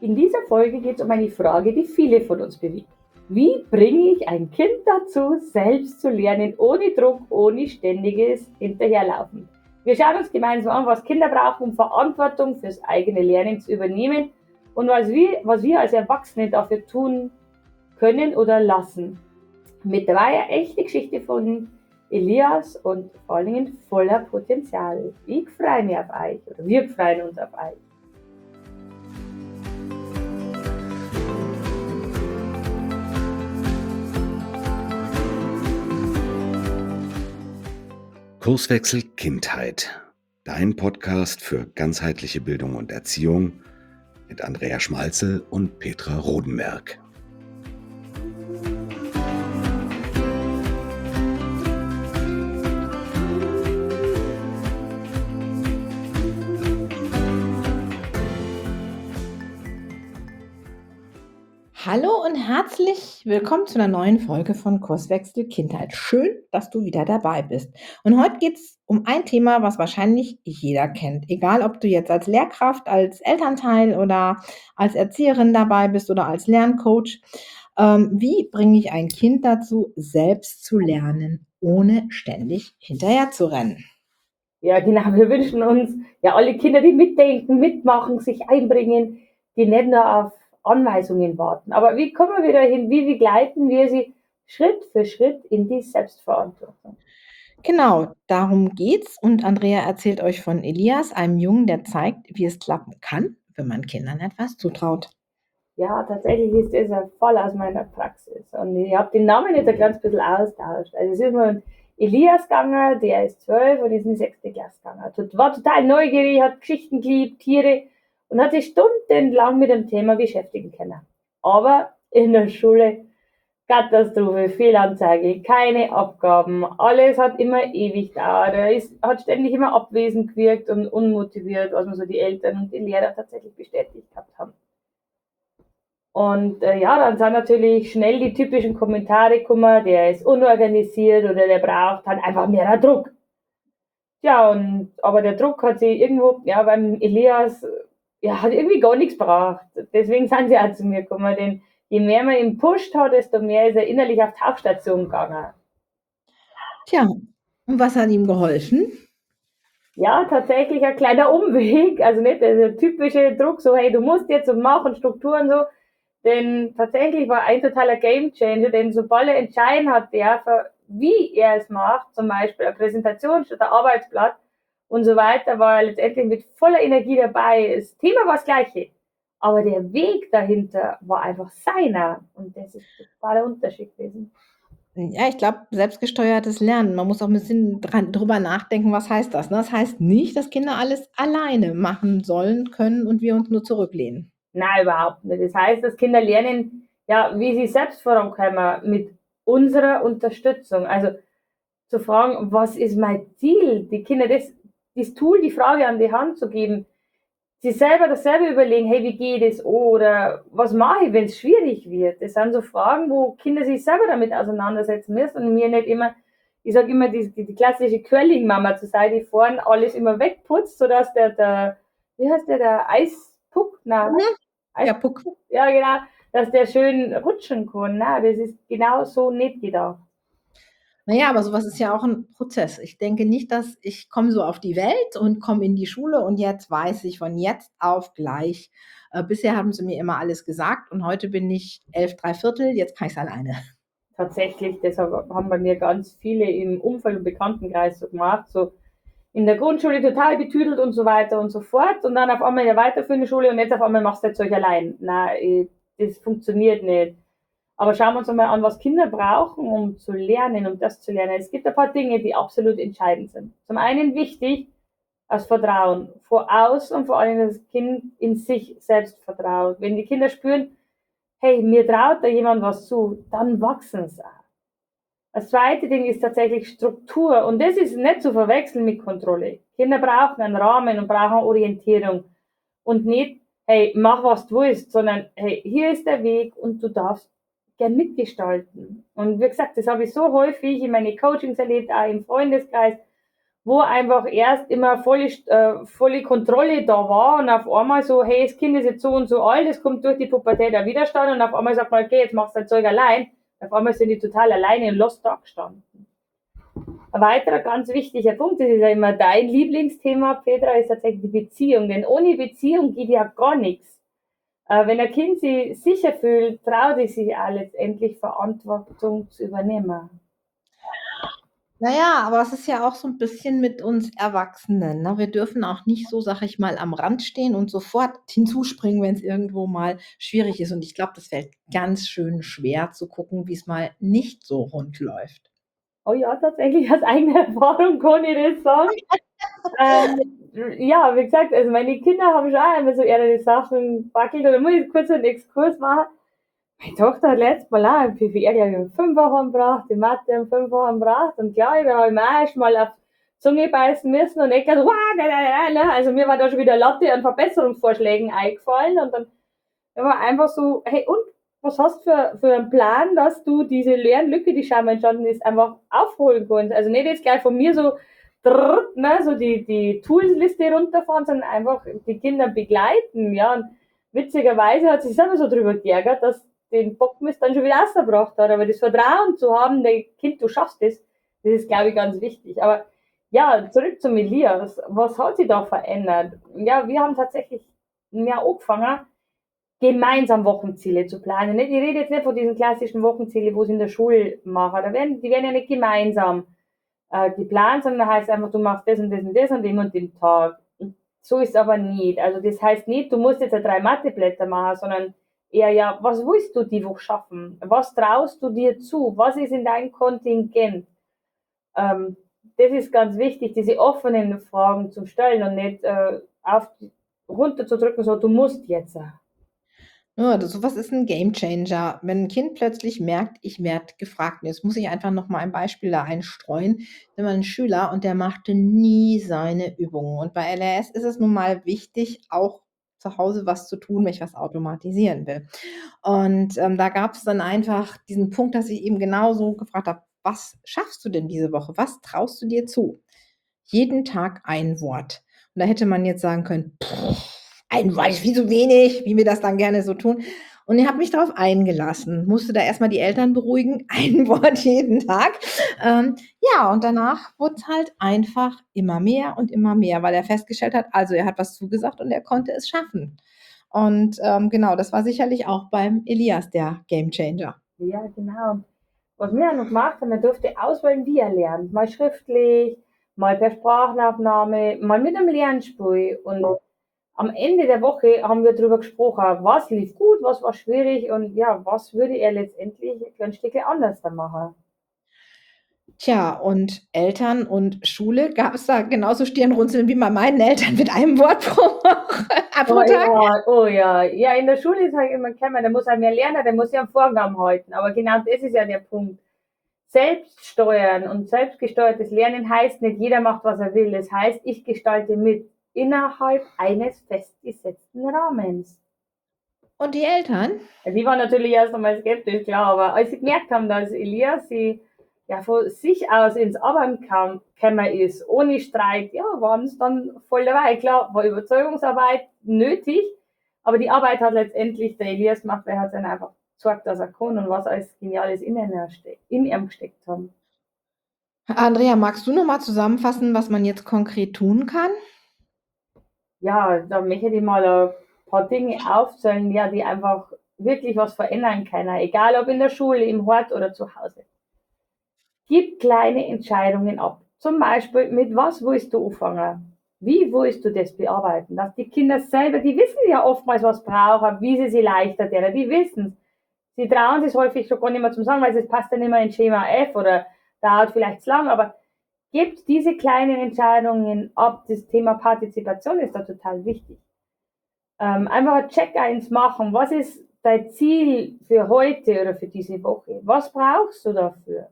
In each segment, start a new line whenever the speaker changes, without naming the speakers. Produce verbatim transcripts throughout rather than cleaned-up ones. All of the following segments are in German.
In dieser Folge geht es um eine Frage, die viele von uns bewegt. Wie bringe ich ein Kind dazu, selbst zu lernen, ohne Druck, ohne ständiges Hinterherlaufen? Wir schauen uns gemeinsam an, was Kinder brauchen, um Verantwortung fürs eigene Lernen zu übernehmen und was wir, was wir als Erwachsene dafür tun können oder lassen. Mit dabei eine echte Geschichte von Elias und vor allen Dingen voller Potenzial. Ich freue mich auf euch, oder wir freuen uns auf euch.
Kurswechsel Kindheit, dein Podcast für ganzheitliche Bildung und Erziehung mit Andrea Schmalzel und Petra Rodenberg.
Hallo und herzlich willkommen zu einer neuen Folge von Kurswechsel Kindheit. Schön, dass du wieder dabei bist. Und heute geht es um ein Thema, was wahrscheinlich jeder kennt. Egal, ob du jetzt als Lehrkraft, als Elternteil oder als Erzieherin dabei bist oder als Lerncoach. Ähm, wie bringe ich ein Kind dazu, selbst zu lernen, ohne ständig hinterher zu rennen?
Ja, genau. Wir wünschen uns ja alle Kinder, die mitdenken, mitmachen, sich einbringen, die nicht nur auf Anweisungen warten. Aber wie kommen wir dahin? Wie begleiten wir sie Schritt für Schritt in die Selbstverantwortung?
Genau, darum geht's. Und Andrea erzählt euch von Elias, einem Jungen, der zeigt, wie es klappen kann, wenn man Kindern etwas zutraut.
Ja, tatsächlich ist das ein Fall aus meiner Praxis. Und ich habe den Namen jetzt ein ganz bisschen austauscht. Also es ist mal Elias gegangen, der ist zwölf und ist in die sechste Klasse gegangen. War total neugierig, hat Geschichten geliebt, Tiere und hat sich stundenlang mit dem Thema beschäftigen können. Aber in der Schule Katastrophe, Fehlanzeige, keine Abgaben, alles hat immer ewig gedauert. Er ist, hat ständig immer abwesend gewirkt und unmotiviert, was mir so die Eltern und die Lehrer tatsächlich bestätigt gehabt haben. Und äh, ja, dann sind natürlich schnell die typischen Kommentare gekommen, der ist unorganisiert oder der braucht halt einfach mehr Druck. Ja, und aber der Druck hat sie irgendwo, ja, beim Elias, ja, hat irgendwie gar nichts gebracht. Deswegen sind sie auch zu mir gekommen, denn je mehr man ihn pusht hat, desto mehr ist er innerlich auf Tauchstation gegangen.
Tja, und was hat ihm geholfen?
Ja, tatsächlich ein kleiner Umweg, also nicht der typische Druck, so hey, du musst jetzt und mach und Strukturen so, denn tatsächlich war ein totaler Gamechanger, denn sobald er entscheiden hat, der, wie er es macht, zum Beispiel eine Präsentation statt ein Arbeitsblatt und so weiter, war er letztendlich mit voller Energie dabei. Das Thema war das gleiche, aber der Weg dahinter war einfach seiner und das ist total der Unterschied gewesen.
Ja, ich glaube, selbstgesteuertes Lernen. Man muss auch ein bisschen dran, drüber nachdenken, was heißt das? Ne? Das heißt nicht, dass Kinder alles alleine machen sollen, können und wir uns nur zurücklehnen.
Nein, überhaupt nicht. Das heißt, dass Kinder lernen, ja, wie sie selbst vorankommen mit unserer Unterstützung. Also zu fragen, was ist mein Ziel? Die Kinder das, das Tool, die Frage an die Hand zu geben, sie selber dasselbe überlegen, hey, wie geht es? Oder was mache ich, wenn es schwierig wird? Das sind so Fragen, wo Kinder sich selber damit auseinandersetzen müssen und mir nicht immer, ich sage immer, die, die, die klassische Curling-Mama zu sein, die vorne alles immer wegputzt, sodass der, der wie heißt der, der Eispuck? Nein,
Mhm.
Eis,
Ja, Puck.
ja, genau, dass der schön rutschen kann. Nein, das ist genau so nicht gedacht.
Naja, aber sowas ist ja auch ein Prozess. Ich denke nicht, dass ich komme so auf die Welt und komme in die Schule und jetzt weiß ich von jetzt auf gleich. Äh, bisher haben sie mir immer alles gesagt und heute bin ich elf, drei Viertel, jetzt kann ich es alleine.
Tatsächlich, deshalb haben bei mir ganz viele im Umfeld und Bekanntenkreis so gemacht, so in der Grundschule total betüdelt und so weiter und so fort und dann auf einmal in der weiterführenden Schule und jetzt auf einmal machst du das Zeug allein. Nein, das funktioniert nicht. Aber schauen wir uns einmal an, was Kinder brauchen, um zu lernen, um das zu lernen. Es gibt ein paar Dinge, die absolut entscheidend sind. Zum einen wichtig, das Vertrauen. Vor außen und vor allem das Kind in sich selbst vertraut. Wenn die Kinder spüren, hey, mir traut da jemand was zu, dann wachsen sie auch. Das zweite Ding ist tatsächlich Struktur und das ist nicht zu verwechseln mit Kontrolle. Kinder brauchen einen Rahmen und brauchen Orientierung und nicht, hey, mach was du willst, sondern hey, hier ist der Weg und du darfst gern mitgestalten. Und wie gesagt, das habe ich so häufig in meine Coachings erlebt, auch im Freundeskreis, wo einfach erst immer volle, äh, volle Kontrolle da war und auf einmal so, hey, das Kind ist jetzt so und so alt, es kommt durch die Pubertät ein Widerstand und auf einmal sagt man, okay, jetzt machst du dein Zeug allein. Auf einmal sind die total alleine und lost da gestanden. Ein weiterer ganz wichtiger Punkt, das ist ja immer dein Lieblingsthema, Petra, ist tatsächlich die Beziehung. Denn ohne Beziehung geht ja gar nichts. Äh, wenn ein Kind sich sicher fühlt, traut es sich auch letztendlich Verantwortung zu übernehmen.
Naja, aber es ist ja auch so ein bisschen mit uns Erwachsenen, ne? Wir dürfen auch nicht so, sag ich mal, am Rand stehen und sofort hinzuspringen, wenn es irgendwo mal schwierig ist. Und ich glaube, das fällt ganz schön schwer zu gucken, wie es mal nicht so rund läuft.
Oh ja, tatsächlich aus eigener Erfahrung kann ich das sagen. ähm, ja, wie gesagt, also meine Kinder haben schon auch immer so ihre Sachen backelt. Und da muss ich kurz einen Exkurs machen. Meine Tochter hat letztes Mal auch im P V R, glaube ich, um fünf Wochen gebracht, die Mathe um fünf Wochen gebracht. Und klar, da habe ich mir auch erst mal auf die Zunge beißen müssen und ich so, wow, ne, ne, ne. Also mir war da schon wieder Latte an Verbesserungsvorschlägen eingefallen. Und dann war einfach so, hey, und was hast du für, für einen Plan, dass du diese Lernlücke, die scheinbar entstanden ist, einfach aufholen kannst? Also nicht jetzt gleich von mir so, drrr, ne, so die, die Toolsliste runterfahren, sondern einfach die Kinder begleiten, ja. Und witzigerweise hat sich selber so drüber geärgert, dass den Bockmist dann schon wieder rausgebracht hat. Aber das Vertrauen zu haben, der Kind, du schaffst das, das ist, glaube ich, ganz wichtig. Aber ja, zurück zum Elias. Was hat sich da verändert? Ja, wir haben tatsächlich ja angefangen, gemeinsam Wochenziele zu planen. Ich rede jetzt nicht von diesen klassischen Wochenzielen, wo sie in der Schule machen. Da werden, die werden ja nicht gemeinsam äh, geplant, sondern da heißt einfach, du machst das und das und das an dem und dem Tag. Und so ist es aber nicht. Also das heißt nicht, du musst jetzt drei Matheblätter machen, sondern eher ja, was willst du die Woche schaffen? Was traust du dir zu? Was ist in deinem Kontingent? Ähm, das ist ganz wichtig, diese offenen Fragen zu stellen und nicht äh, auf, runterzudrücken, so, du musst jetzt.
Ja, das sowas ist ein Gamechanger. Wenn ein Kind plötzlich merkt, ich werde gefragt. Und jetzt muss ich einfach noch mal ein Beispiel da einstreuen. Wenn man 'n Schüler und der machte nie seine Übungen. Und bei L R S ist es nun mal wichtig, auch zu Hause was zu tun, wenn ich was automatisieren will. Und, ähm, da gab's dann einfach diesen Punkt, dass ich eben genauso gefragt habe: „Was schaffst du denn diese Woche? Was traust du dir zu?“ Jeden Tag ein Wort. Und da hätte man jetzt sagen können: „Ein Wort ist viel zu wenig“, wie wir das dann gerne so tun. Und ich habe mich darauf eingelassen, musste da erst mal die Eltern beruhigen, ein Wort jeden Tag. Ähm, ja, und danach wurd's halt einfach immer mehr und immer mehr, weil er festgestellt hat, also, er hat was zugesagt und er konnte es schaffen. Und, ähm, genau, das war sicherlich auch beim Elias der Gamechanger.
Ja, genau. Was wir auch noch gemacht haben, man durfte auswählen, wie er lernt. Mal schriftlich, mal per Sprachaufnahme, mal mit einem Lernspiel. Und am Ende der Woche haben wir darüber gesprochen, was lief gut, was war schwierig und ja, was würde er letztendlich ein Stück anders dann machen.
Tja, und Eltern und Schule, gab's da genauso Stirnrunzeln wie bei meinen Eltern mit einem Wort pro Woche äh,
Oh
pro Tag?
ja, oh ja. Ja, in der Schule ist halt immer gekommen, der muss halt mehr lernen, der muss ja einen Vorgaben halten. Aber genau das ist ja der Punkt. Selbststeuern und selbstgesteuertes Lernen heißt nicht, jeder macht, was er will. Es heißt, ich gestalte mit innerhalb eines festgesetzten Rahmens.
Und die Eltern?
Ja, die waren natürlich erst einmal skeptisch, klar, aber als sie gemerkt haben, dass Elias sie ja von sich aus ins Arbeiten kam, gekommen ist, ohne Streit, ja, waren es dann voll dabei. Klar, war Überzeugungsarbeit nötig, aber die Arbeit hat letztendlich der Elias gemacht, weil er hat dann einfach gezeigt, dass er kann und was alles Geniales in ihm steckt, in ihm gesteckt haben.
Andrea, magst du noch mal zusammenfassen, was man jetzt konkret tun kann?
Ja, da möchte ich mal ein paar Dinge aufzählen, ja, die einfach wirklich was verändern können, egal ob in der Schule, im Hort oder zu Hause. Gib kleine Entscheidungen ab. Zum Beispiel, mit was willst du anfangen? Wie willst du das bearbeiten? Dass die Kinder selber, die wissen ja oftmals, was brauchen, wie sie sich leichter tun. Die wissen es. Sie trauen sich häufig schon gar nicht mehr zum Sagen, weil es passt ja nicht mehr in Schema F oder dauert vielleicht zu lang, aber gebt diese kleinen Entscheidungen ab. Das Thema Partizipation ist da total wichtig. Ähm, einfach ein Check-eins machen. Was ist dein Ziel für heute oder für diese Woche? Was brauchst du dafür?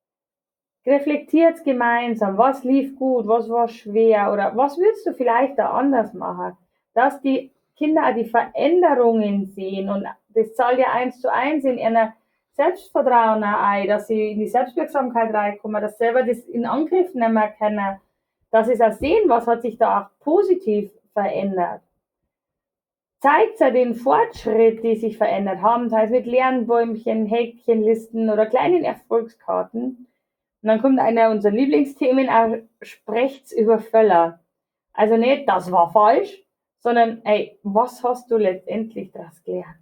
Reflektiert gemeinsam, was lief gut, was war schwer oder was würdest du vielleicht da anders machen, dass die Kinder auch die Veränderungen sehen und das zahlt ja eins zu eins in einer Selbstvertrauen ein, dass sie in die Selbstwirksamkeit reinkommen, dass sie selber das in Angriff nehmen können, dass sie auch sehen, was hat sich da auch positiv verändert. Zeigt ja den Fortschritt, die sich verändert haben, sei es mit Lernbäumchen, Häkchenlisten oder kleinen Erfolgskarten. Und dann kommt einer unserer Lieblingsthemen, auch sprecht's über Völler. Also nicht, das war falsch, sondern, ey, was hast du letztendlich daraus gelernt?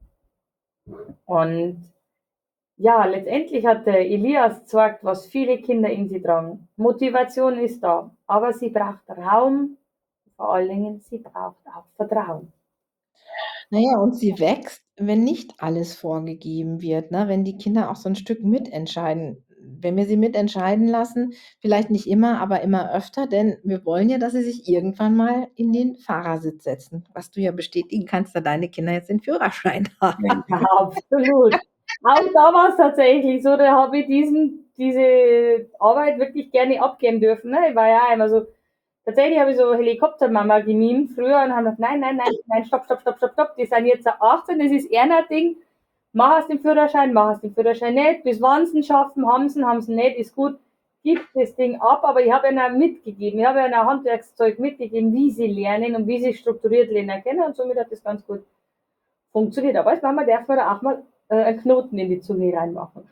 Und ja, letztendlich hat der Elias gezeigt, was viele Kinder in sie tragen. Motivation ist da, aber sie braucht Raum, vor allen Dingen, sie braucht auch Vertrauen.
Naja, und sie wächst, wenn nicht alles vorgegeben wird, ne? Wenn die Kinder auch so ein Stück mitentscheiden. Wenn wir sie mitentscheiden lassen, vielleicht nicht immer, aber immer öfter, denn wir wollen ja, dass sie sich irgendwann mal in den Fahrersitz setzen, was du ja bestätigen kannst, da deine Kinder jetzt den Führerschein haben.
Ja, absolut. Auch da war es tatsächlich so, da habe ich diesen, diese Arbeit wirklich gerne abgeben dürfen. Ne? Ich war ja immer so, tatsächlich habe ich so Helikoptermama gemimt früher und haben gesagt, nein, nein, nein, nein, stopp, stopp, stopp, stopp, stopp, die sind jetzt achtzehn, das ist eher ein Ding. Mach aus dem Führerschein, mach aus dem Führerschein nicht, bis wann sie ihn schaffen, haben sie ihn, haben sie ihn nicht, ist gut, gib das Ding ab, aber ich habe ihnen auch mitgegeben, ich habe ihnen auch Handwerkszeug mitgegeben, wie sie lernen und wie sie strukturiert lernen können und somit hat das ganz gut funktioniert. Aber als Mama darf man da auch mal äh, einen Knoten in die Zunge reinmachen.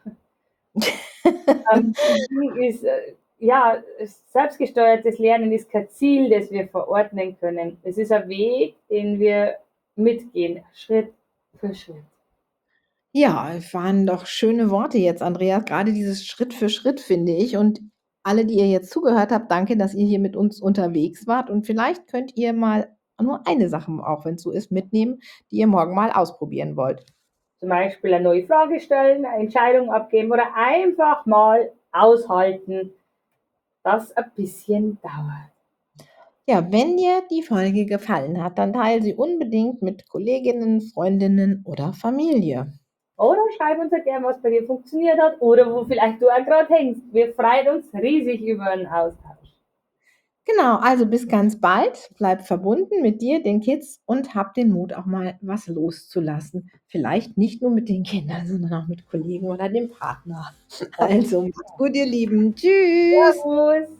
ähm, ist, äh, ja, selbstgesteuertes Lernen ist kein Ziel, das wir verordnen können. Es ist ein Weg, den wir mitgehen, Schritt für Schritt.
Ja, waren doch schöne Worte jetzt, Andreas. Gerade dieses Schritt für Schritt, finde ich. Und alle, die ihr jetzt zugehört habt, danke, dass ihr hier mit uns unterwegs wart. Und vielleicht könnt ihr mal nur eine Sache, auch wenn es so ist, mitnehmen, die ihr morgen mal ausprobieren wollt.
Zum Beispiel eine neue Frage stellen, eine Entscheidung abgeben oder einfach mal aushalten, dass ein bisschen dauert.
Ja, wenn dir die Folge gefallen hat, dann teile sie unbedingt mit Kolleginnen, Freundinnen oder Familie.
Oder schreib uns ja gerne, was bei dir funktioniert hat oder wo vielleicht du auch gerade hängst. Wir freuen uns riesig über einen Austausch.
Genau, also bis ganz bald. Bleib verbunden mit dir, den Kids und hab den Mut, auch mal was loszulassen. Vielleicht nicht nur mit den Kindern, sondern auch mit Kollegen oder dem Partner. Also, macht's gut, ihr Lieben. Tschüss.
Servus.